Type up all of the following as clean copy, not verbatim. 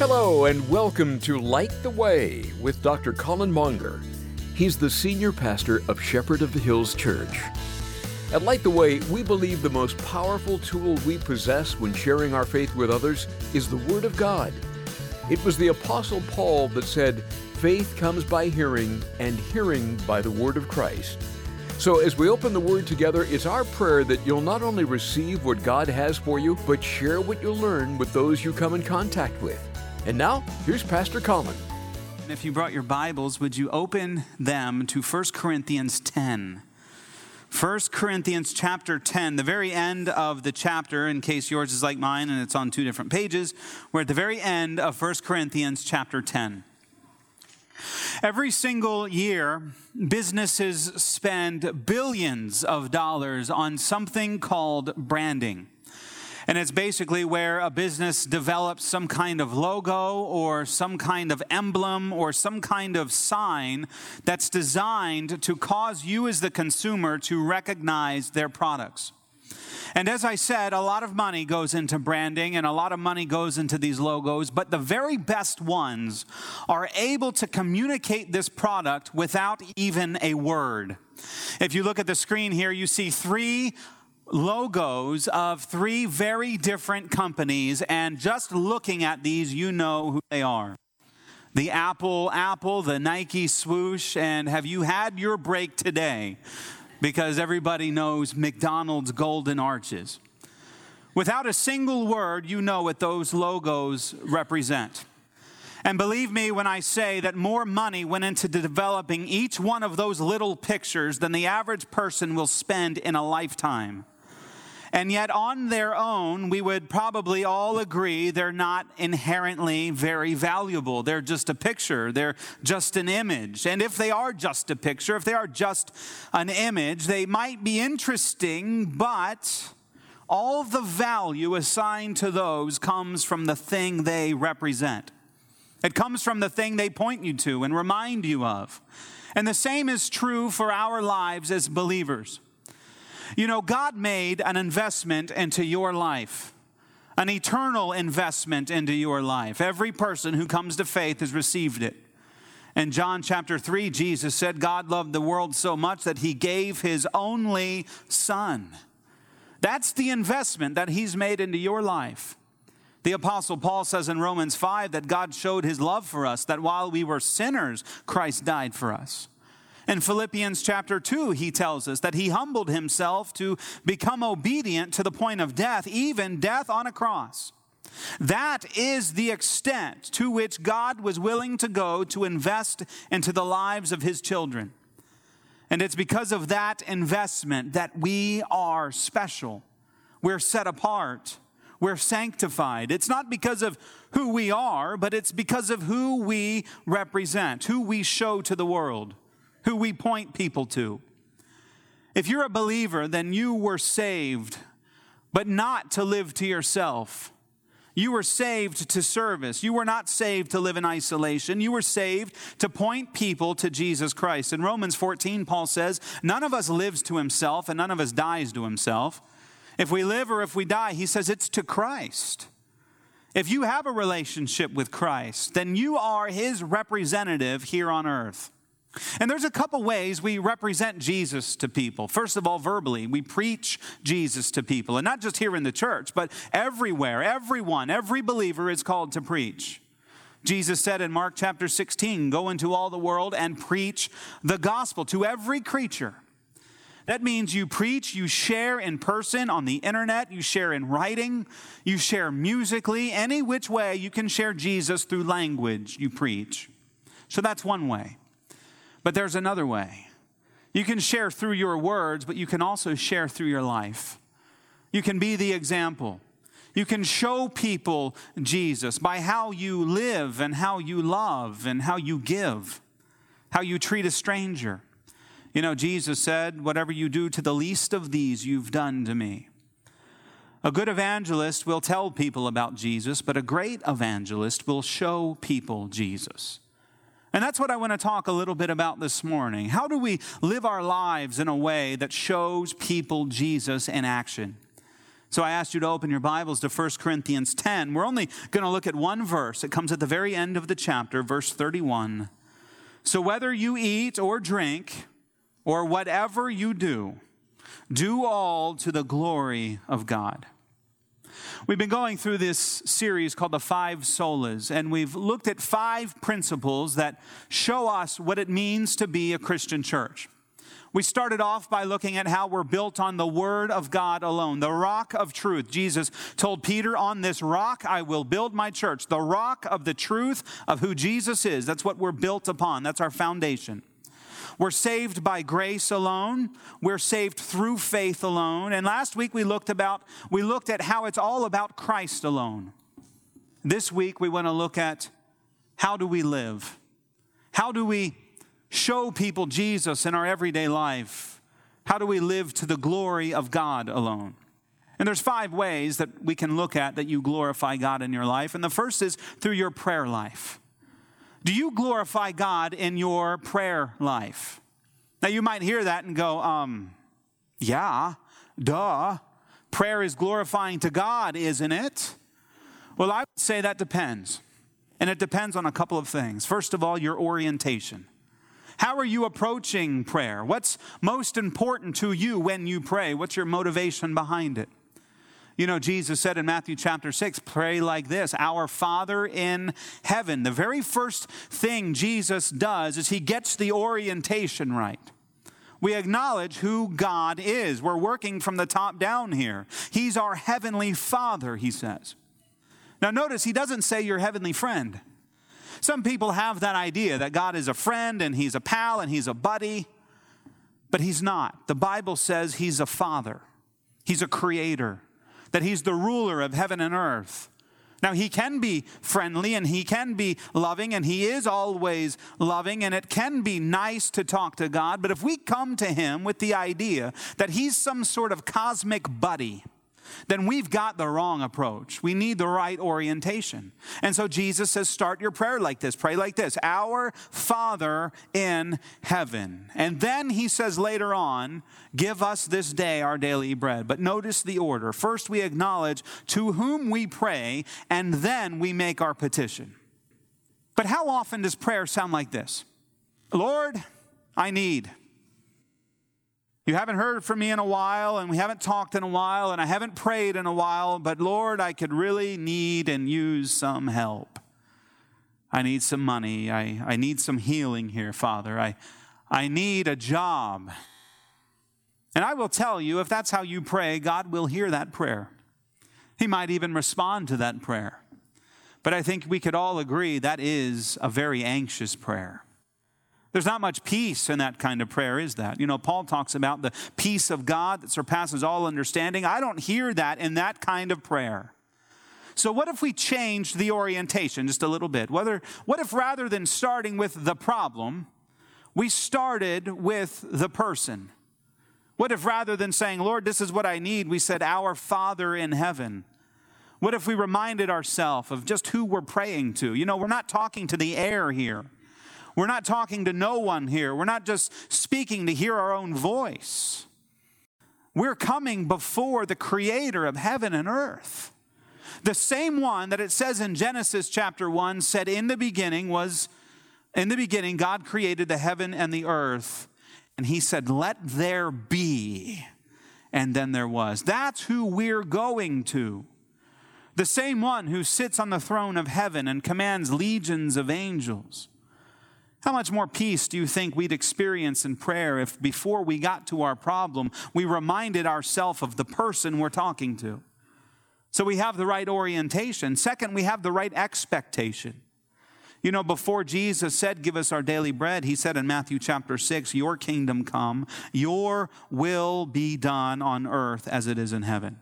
Hello and welcome to Light the Way with Dr. Colin Monger. He's the senior pastor of Shepherd of the Hills Church. At Light the Way, we believe the most powerful tool we possess when sharing our faith with others is the Word of God. It was the Apostle Paul that said, "Faith comes by hearing, and hearing by the Word of Christ." So as we open the Word together, it's our prayer that you'll not only receive what God has for you, but share what you learn with those you come in contact with. And now, here's Pastor Colin. If you brought your Bibles, would you open them to 1 Corinthians 10? 1 Corinthians chapter 10, the very end of the chapter, in case yours is like mine and it's on two different pages, we're at the very end of 1 Corinthians chapter 10. Every single year, businesses spend billions of dollars on something called branding. And it's basically where a business develops some kind of logo or some kind of emblem or some kind of sign that's designed to cause you as the consumer to recognize their products. And as I said, a lot of money goes into branding and a lot of money goes into these logos, but the very best ones are able to communicate this product without even a word. If you look at the screen here, you see three logos of three very different companies, and just looking at these, you know who they are. The Apple, the Nike swoosh, and have you had your break today? Because everybody knows McDonald's golden arches. Without a single word, you know what those logos represent. And believe me when I say that more money went into developing each one of those little pictures than the average person will spend in a lifetime. And yet on their own, we would probably all agree they're not inherently very valuable. They're just a picture. They're just an image. And if they are just a picture, if they are just an image, they might be interesting, but all the value assigned to those comes from the thing they represent. It comes from the thing they point you to and remind you of. And the same is true for our lives as believers. You know, God made an investment into your life, an eternal investment into your life. Every person who comes to faith has received it. In John chapter 3, Jesus said, God loved the world so much that he gave his only son. That's the investment that he's made into your life. The Apostle Paul says in Romans 5 that God showed his love for us, that while we were sinners, Christ died for us. In Philippians chapter 2, he tells us that he humbled himself to become obedient to the point of death, even death on a cross. That is the extent to which God was willing to go to invest into the lives of his children. And it's because of that investment that we are special. We're set apart. We're sanctified. It's not because of who we are, but it's because of who we represent, who we show to the world, who we point people to. If you're a believer, then you were saved, but not to live to yourself. You were saved to service. You were not saved to live in isolation. You were saved to point people to Jesus Christ. In Romans 14, Paul says, none of us lives to himself and none of us dies to himself. If we live or if we die, he says it's to Christ. If you have a relationship with Christ, then you are his representative here on earth. And there's a couple ways we represent Jesus to people. First of all, verbally, we preach Jesus to people. And not just here in the church, but everywhere, everyone, every believer is called to preach. Jesus said in Mark chapter 16, go into all the world and preach the gospel to every creature. That means you preach, you share in person, on the internet, you share in writing, you share musically. Any which way you can share Jesus through language, you preach. So that's one way. But there's another way. You can share through your words, but you can also share through your life. You can be the example. You can show people Jesus by how you live and how you love and how you give, how you treat a stranger. You know, Jesus said, whatever you do to the least of these, you've done to me. A good evangelist will tell people about Jesus, but a great evangelist will show people Jesus. And that's what I want to talk a little bit about this morning. How do we live our lives in a way that shows people Jesus in action? So I asked you to open your Bibles to 1 Corinthians 10. We're only going to look at one verse. It comes at the very end of the chapter, verse 31. So whether you eat or drink or whatever you do, do all to the glory of God. We've been going through this series called the Five Solas, and we've looked at 5 principles that show us what it means to be a Christian church. We started off by looking at how we're built on the Word of God alone, the rock of truth. Jesus told Peter, on this rock I will build my church, the rock of the truth of who Jesus is. That's what we're built upon. That's our foundation. We're saved by grace alone. We're saved through faith alone. And last week we looked at how it's all about Christ alone. This week we want to look at how do we live? How do we show people Jesus in our everyday life? How do we live to the glory of God alone? And there's 5 ways that we can look at that you glorify God in your life. And the first is through your prayer life. Do you glorify God in your prayer life? Now you might hear that and go, yeah, duh. Prayer is glorifying to God, isn't it? Well, I would say that depends. And it depends on a couple of things. First of all, your orientation. How are you approaching prayer? What's most important to you when you pray? What's your motivation behind it? You know, Jesus said in Matthew chapter 6, pray like this, our Father in heaven. The very first thing Jesus does is he gets the orientation right. We acknowledge who God is. We're working from the top down here. He's our heavenly Father, he says. Now notice, he doesn't say your heavenly friend. Some people have that idea that God is a friend and he's a pal and he's a buddy, but he's not. The Bible says he's a father. He's a creator, that he's the ruler of heaven and earth. Now, he can be friendly and he can be loving and he is always loving, and it can be nice to talk to God, but if we come to him with the idea that he's some sort of cosmic buddy, then we've got the wrong approach. We need the right orientation. And so Jesus says, start your prayer like this. Pray like this, our Father in heaven. And then he says later on, give us this day our daily bread. But notice the order. First we acknowledge to whom we pray, and then we make our petition. But how often does prayer sound like this? Lord, I need. You haven't heard from me in a while, and we haven't talked in a while, and I haven't prayed in a while, but Lord, I could really need and use some help. I need some money. I need some healing here, Father. I need a job. And I will tell you, if that's how you pray, God will hear that prayer. He might even respond to that prayer. But I think we could all agree that is a very anxious prayer. There's not much peace in that kind of prayer, is that? You know, Paul talks about the peace of God that surpasses all understanding. I don't hear that in that kind of prayer. So what if we changed the orientation just a little bit? What if rather than starting with the problem, we started with the person? What if rather than saying, Lord, this is what I need, we said, our Father in heaven? What if we reminded ourselves of just who we're praying to? You know, we're not talking to the air here. We're not talking to no one here. We're not just speaking to hear our own voice. We're coming before the creator of heaven and earth. The same one that it says in Genesis chapter 1 said in the beginning God created the heaven and the earth. And he said, let there be. And then there was. That's who we're going to. The same one who sits on the throne of heaven and commands legions of angels. How much more peace do you think we'd experience in prayer if before we got to our problem, we reminded ourselves of the person we're talking to? So we have the right orientation. Second, we have the right expectation. You know, before Jesus said, give us our daily bread, he said in Matthew chapter 6, your kingdom come, your will be done on earth as it is in heaven.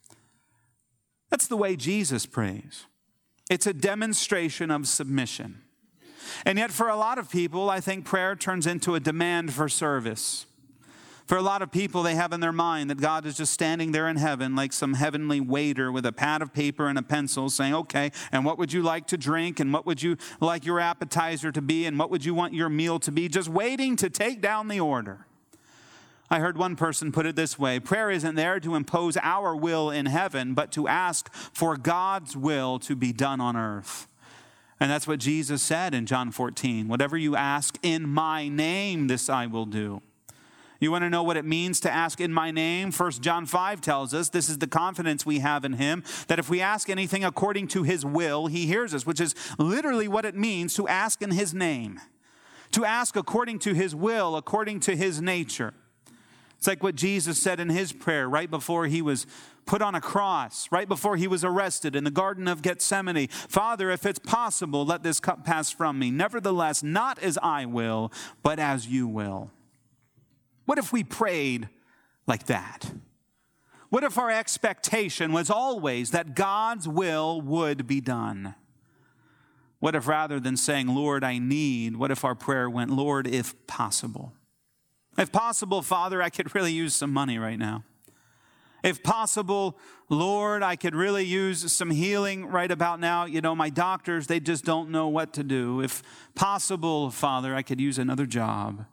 That's the way Jesus prays. It's a demonstration of submission. And yet for a lot of people, I think prayer turns into a demand for service. For a lot of people, they have in their mind that God is just standing there in heaven like some heavenly waiter with a pad of paper and a pencil saying, okay, and what would you like to drink? And what would you like your appetizer to be? And what would you want your meal to be? Just waiting to take down the order. I heard one person put it this way: prayer isn't there to impose our will in heaven, but to ask for God's will to be done on earth. And that's what Jesus said in John 14. Whatever you ask in my name, this I will do. You want to know what it means to ask in my name? 1 John 5 tells us this is the confidence we have in him, that if we ask anything according to his will, he hears us, which is literally what it means to ask in his name. To ask according to his will, according to his nature. It's like what Jesus said in his prayer right before he was put on a cross, right before he was arrested in the Garden of Gethsemane. Father, if it's possible, let this cup pass from me. Nevertheless, not as I will, but as you will. What if we prayed like that? What if our expectation was always that God's will would be done? What if rather than saying, Lord, I need, what if our prayer went, Lord, if possible? If possible, Father, I could really use some money right now. If possible, Lord, I could really use some healing right about now. You know, my doctors, they just don't know what to do. If possible, Father, I could use another job.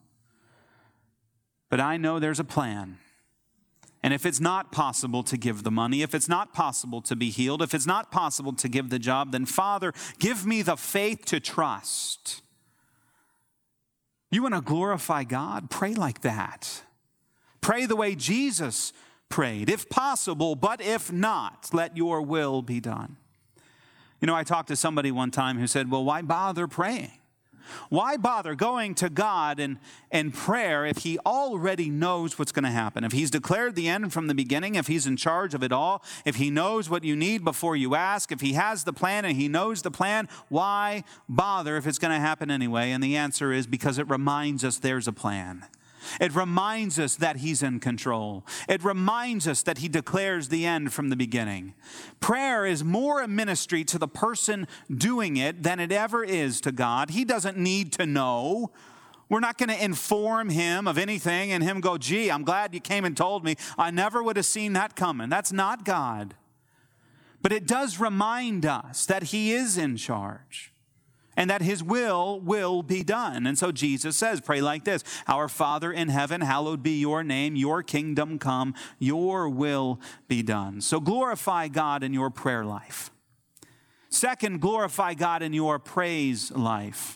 But I know there's a plan. And if it's not possible to give the money, if it's not possible to be healed, if it's not possible to give the job, then Father, give me the faith to trust. You want to glorify God? Pray like that. Pray the way Jesus prayed. If possible, but if not, let your will be done. You know, I talked to somebody one time who said, well, why bother praying? Why bother going to God in prayer if he already knows what's going to happen? If he's declared the end from the beginning, if he's in charge of it all, if he knows what you need before you ask, if he has the plan and he knows the plan, why bother if it's going to happen anyway? And the answer is because it reminds us there's a plan. It reminds us that he's in control. It reminds us that he declares the end from the beginning. Prayer is more a ministry to the person doing it than it ever is to God. He doesn't need to know. We're not going to inform him of anything and him go, gee, I'm glad you came and told me. I never would have seen that coming. That's not God. But it does remind us that he is in charge. And that his will be done. And so Jesus says, pray like this: Our Father in heaven, hallowed be your name, your kingdom come, your will be done. So glorify God in your prayer life. Second, glorify God in your praise life.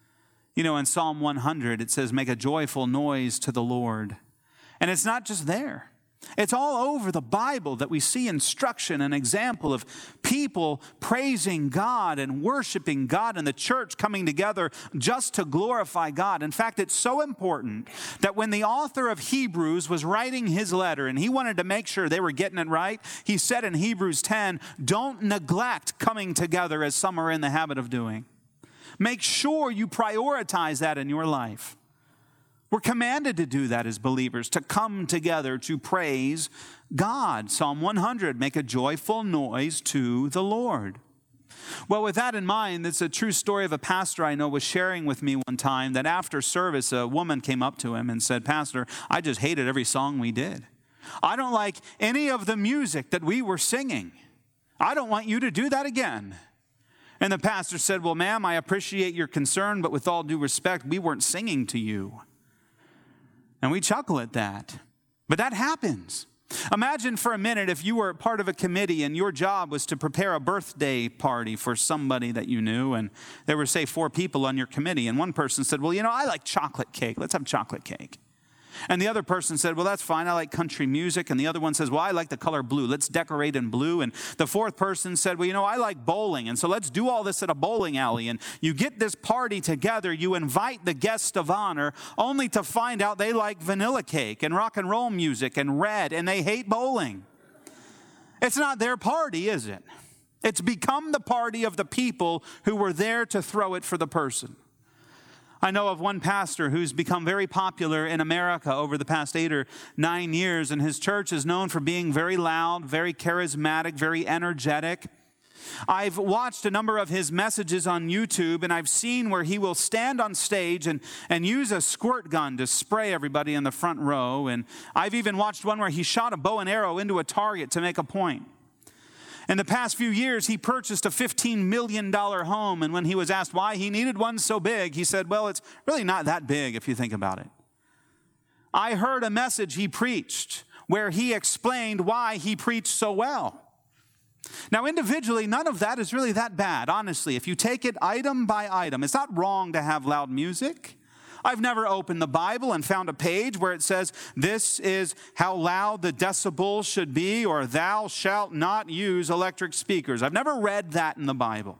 You know, in Psalm 100, it says, make a joyful noise to the Lord. And it's not just there. It's all over the Bible that we see instruction and example of people praising God and worshiping God and the church coming together just to glorify God. In fact, it's so important that when the author of Hebrews was writing his letter and he wanted to make sure they were getting it right, he said in Hebrews 10, don't neglect coming together as some are in the habit of doing. Make sure you prioritize that in your life. We're commanded to do that as believers, to come together to praise God. Psalm 100, make a joyful noise to the Lord. Well, with that in mind, it's a true story of a pastor I know was sharing with me one time that after service, a woman came up to him and said, Pastor, I just hated every song we did. I don't like any of the music that we were singing. I don't want you to do that again. And the pastor said, well, ma'am, I appreciate your concern, but with all due respect, we weren't singing to you. And we chuckle at that. But that happens. Imagine for a minute if you were part of a committee and your job was to prepare a birthday party for somebody that you knew, and there were, say, 4 people on your committee, and one person said, well, you know, I like chocolate cake. Let's have chocolate cake. And the other person said, well, that's fine. I like country music. And the other one says, well, I like the color blue. Let's decorate in blue. And the fourth person said, well, you know, I like bowling. And so let's do all this at a bowling alley. And you get this party together. You invite the guest of honor only to find out they like vanilla cake and rock and roll music and red, and they hate bowling. It's not their party, is it? It's become the party of the people who were there to throw it for the person. I know of one pastor who's become very popular in America over the past 8 or 9 years, and his church is known for being very loud, very charismatic, very energetic. I've watched a number of his messages on YouTube, and I've seen where he will stand on stage and use a squirt gun to spray everybody in the front row. And I've even watched one where he shot a bow and arrow into a target to make a point. In the past few years, he purchased a $15 million home, and when he was asked why he needed one so big, he said, well, it's really not that big if you think about it. I heard a message he preached where he explained why he preached so well. Now, individually, none of that is really that bad, honestly. If you take it item by item, it's not wrong to have loud music. I've never opened the Bible and found a page where it says, this is how loud the decibels should be, or thou shalt not use electric speakers. I've never read that in the Bible.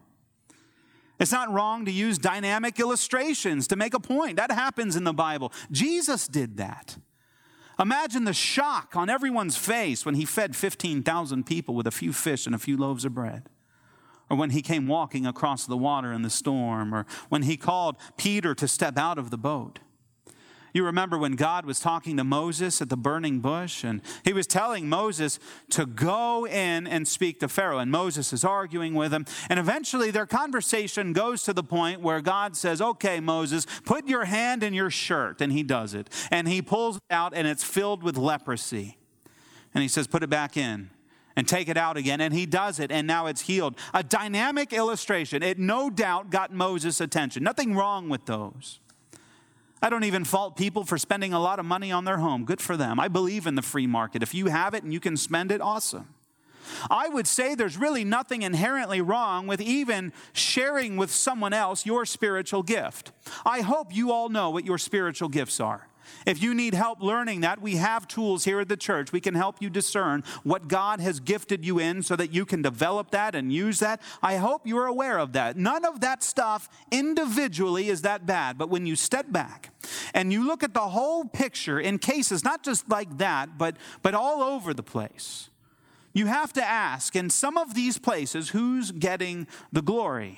It's not wrong to use dynamic illustrations to make a point. That happens in the Bible. Jesus did that. Imagine the shock on everyone's face when he fed 15,000 people with a few fish and a few loaves of bread. Or when he came walking across the water in the storm. Or when he called Peter to step out of the boat. You remember when God was talking to Moses at the burning bush, and he was telling Moses to go in and speak to Pharaoh, and Moses is arguing with him, and eventually their conversation goes to the point where God says, okay, Moses, put your hand in your shirt, and he does it, and he pulls it out, and it's filled with leprosy, and he says, put it back in. And take it out again, and he does it, and now it's healed. A dynamic illustration. It no doubt got Moses' attention. Nothing wrong with those. I don't even fault people for spending a lot of money on their home. Good for them. I believe in the free market. If you have it and you can spend it, awesome. I would say there's really nothing inherently wrong with even sharing with someone else your spiritual gift. I hope you all know what your spiritual gifts are. If you need help learning that, we have tools here at the church. We can help you discern what God has gifted you in so that you can develop that and use that. I hope you're aware of that. None of that stuff individually is that bad. But when you step back and you look at the whole picture in cases, not just like that, but all over the place, you have to ask, in some of these places, who's getting the glory?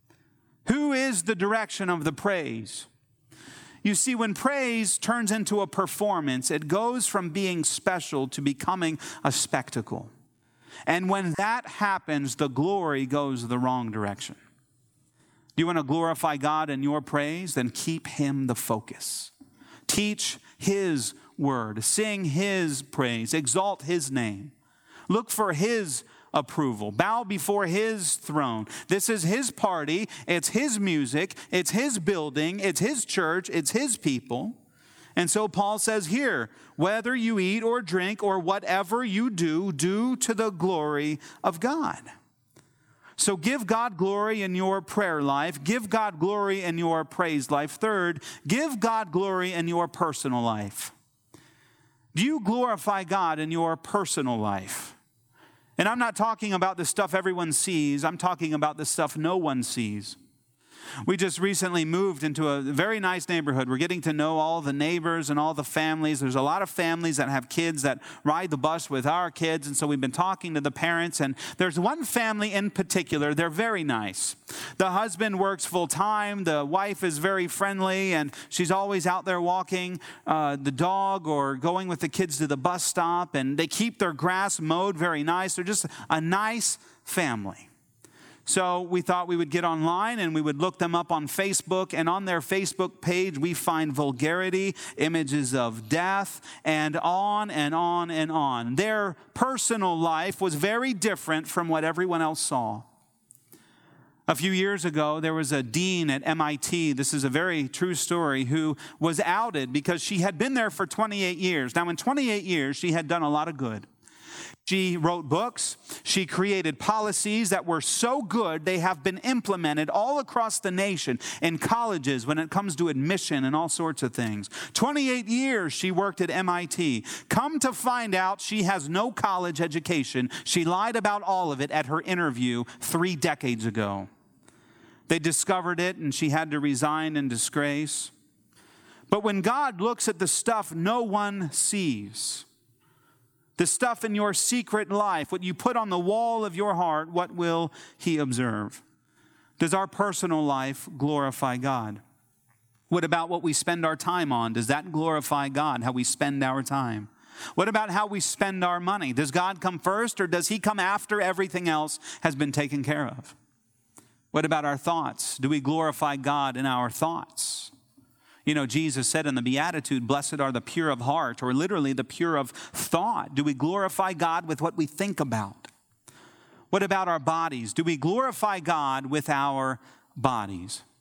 Who is the direction of the praise? You see, when praise turns into a performance, it goes from being special to becoming a spectacle. And when that happens, the glory goes the wrong direction. Do you want to glorify God in your praise? Then keep him the focus. Teach his word. Sing his praise. Exalt his name. Look for his approval. Bow before his throne. This is his party. It's his music. It's his building. It's his church. It's his people. And so Paul says here, whether you eat or drink or whatever you do, do to the glory of God. So give God glory in your prayer life. Give God glory in your praise life. Third, give God glory in your personal life. Do you glorify God in your personal life? And I'm not talking about the stuff everyone sees. I'm talking about the stuff no one sees. We just recently moved into a very nice neighborhood. We're getting to know all the neighbors and all the families. There's a lot of families that have kids that ride the bus with our kids. And so we've been talking to the parents. And there's one family in particular. They're very nice. The husband works full time. The wife is very friendly. And she's always out there walking the dog or going with the kids to the bus stop. And they keep their grass mowed very nice. They're just a nice family. So we thought we would get online and we would look them up on Facebook. And on their Facebook page, we find vulgarity, images of death, and on and on and on. Their personal life was very different from what everyone else saw. A few years ago, there was a dean at MIT, this is a very true story, who was outed because she had been there for 28 years. Now, in 28 years, she had done a lot of good. She wrote books. She created policies that were so good they have been implemented all across the nation in colleges when it comes to admission and all sorts of things. 28 years she worked at MIT. Come to find out she has no college education. She lied about all of it at her interview 3 decades ago. They discovered it and she had to resign in disgrace. But when God looks at the stuff no one sees, the stuff in your secret life, what you put on the wall of your heart, what will he observe? Does our personal life glorify God? What about what we spend our time on? Does that glorify God, how we spend our time? What about how we spend our money? Does God come first or does he come after everything else has been taken care of? What about our thoughts? Do we glorify God in our thoughts? You know, Jesus said in the Beatitude, blessed are the pure of heart, or literally the pure of thought. Do we glorify God with what we think about? What about our bodies? Do we glorify God with our bodies?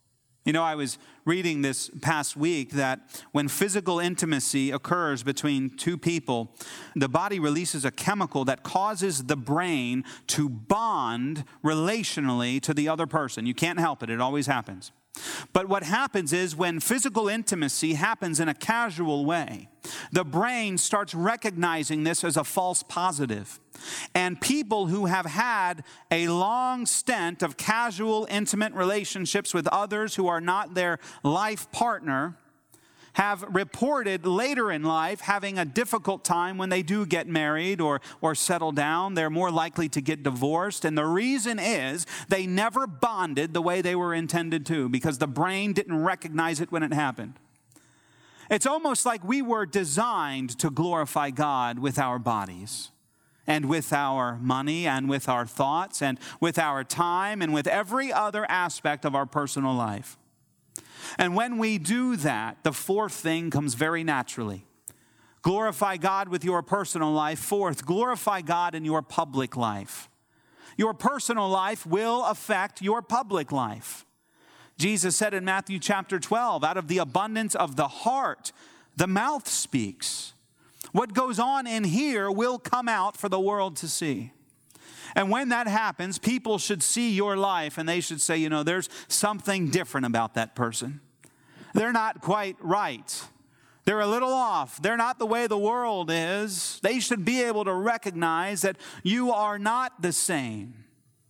You know, I was reading this past week that when physical intimacy occurs between two people, the body releases a chemical that causes the brain to bond relationally to the other person. You can't help it. It always happens. But what happens is when physical intimacy happens in a casual way, the brain starts recognizing this as a false positive. And people who have had a long stint of casual, intimate relationships with others who are not their life partner have reported later in life having a difficult time when they do get married or settle down. They're more likely to get divorced. And the reason is they never bonded the way they were intended to because the brain didn't recognize it when it happened. It's almost like we were designed to glorify God with our bodies and with our money and with our thoughts and with our time and with every other aspect of our personal life. And when we do that, the fourth thing comes very naturally. Glorify God with your personal life. Fourth, glorify God in your public life. Your personal life will affect your public life. Jesus said in Matthew chapter 12, out of the abundance of the heart, the mouth speaks. What goes on in here will come out for the world to see. And when that happens, people should see your life and they should say, you know, there's something different about that person. They're not quite right. They're a little off. They're not the way the world is. They should be able to recognize that you are not the same.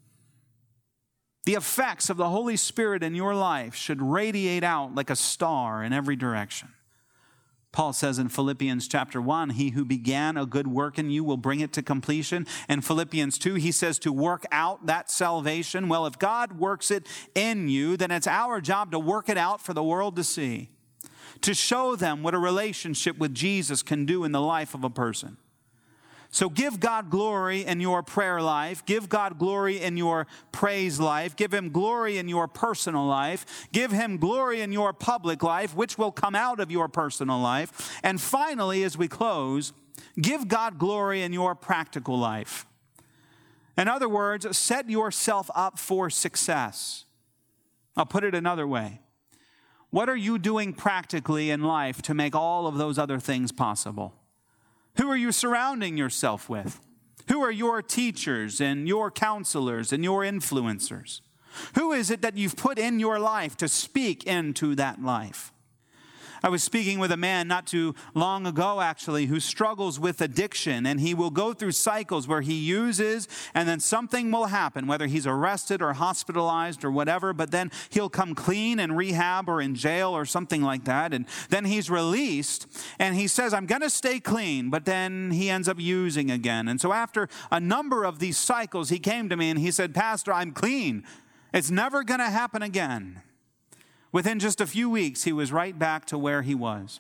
The effects of the Holy Spirit in your life should radiate out like a star in every direction. Paul says in Philippians chapter 1, he who began a good work in you will bring it to completion. In Philippians 2, he says to work out that salvation. Well, if God works it in you, then it's our job to work it out for the world to see, to show them what a relationship with Jesus can do in the life of a person. So give God glory in your prayer life. Give God glory in your praise life. Give Him glory in your personal life. Give Him glory in your public life, which will come out of your personal life. And finally, as we close, give God glory in your practical life. In other words, set yourself up for success. I'll put it another way. What are you doing practically in life to make all of those other things possible? Who are you surrounding yourself with? Who are your teachers and your counselors and your influencers? Who is it that you've put in your life to speak into that life? I was speaking with a man not too long ago, actually, who struggles with addiction, and he will go through cycles where he uses, and then something will happen, whether he's arrested or hospitalized or whatever, but then he'll come clean in rehab or in jail or something like that, and then he's released, and he says, I'm going to stay clean, but then he ends up using again. And so after a number of these cycles, he came to me and he said, Pastor, I'm clean. It's never going to happen again. Within just a few weeks, he was right back to where he was.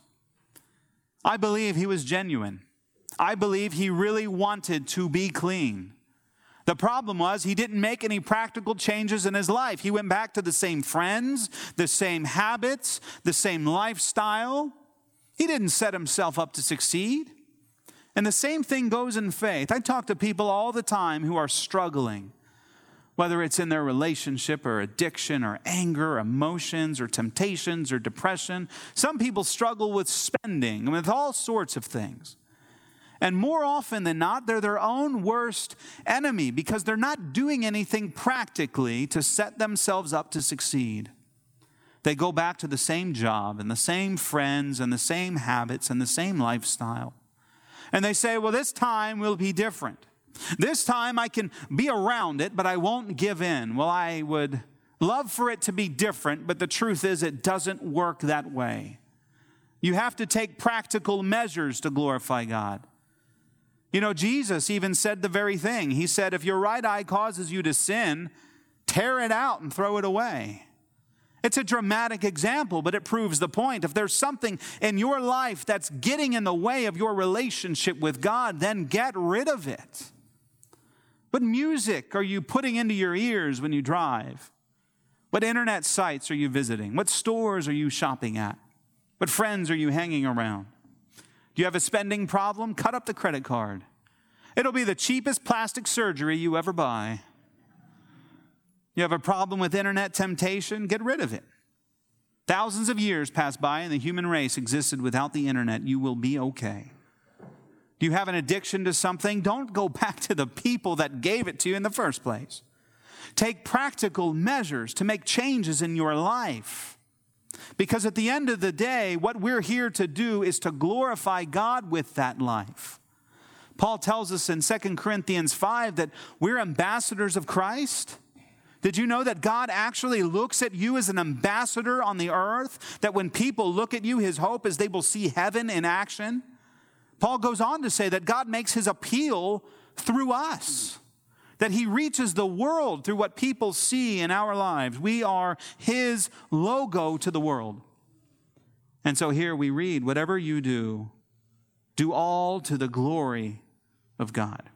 I believe he was genuine. I believe he really wanted to be clean. The problem was he didn't make any practical changes in his life. He went back to the same friends, the same habits, the same lifestyle. He didn't set himself up to succeed. And the same thing goes in faith. I talk to people all the time who are struggling, whether it's in their relationship or addiction or anger, or emotions or temptations or depression. Some people struggle with spending and with all sorts of things. And more often than not, they're their own worst enemy because they're not doing anything practically to set themselves up to succeed. They go back to the same job and the same friends and the same habits and the same lifestyle. And they say, well, this time will be different. This time I can be around it, but I won't give in. Well, I would love for it to be different, but the truth is it doesn't work that way. You have to take practical measures to glorify God. You know, Jesus even said the very thing. He said, if your right eye causes you to sin, tear it out and throw it away. It's a dramatic example, but it proves the point. If there's something in your life that's getting in the way of your relationship with God, then get rid of it. What music are you putting into your ears when you drive? What internet sites are you visiting? What stores are you shopping at? What friends are you hanging around? Do you have a spending problem? Cut up the credit card. It'll be the cheapest plastic surgery you ever buy. You have a problem with internet temptation? Get rid of it. Thousands of years passed by and the human race existed without the internet. You will be okay. Do you have an addiction to something? Don't go back to the people that gave it to you in the first place. Take practical measures to make changes in your life. Because at the end of the day, what we're here to do is to glorify God with that life. Paul tells us in 2 Corinthians 5 that we're ambassadors of Christ. Did you know that God actually looks at you as an ambassador on the earth? That when people look at you, his hope is they will see heaven in action? Paul goes on to say that God makes his appeal through us. That he reaches the world through what people see in our lives. We are his logo to the world. And so here we read, whatever you do, do all to the glory of God.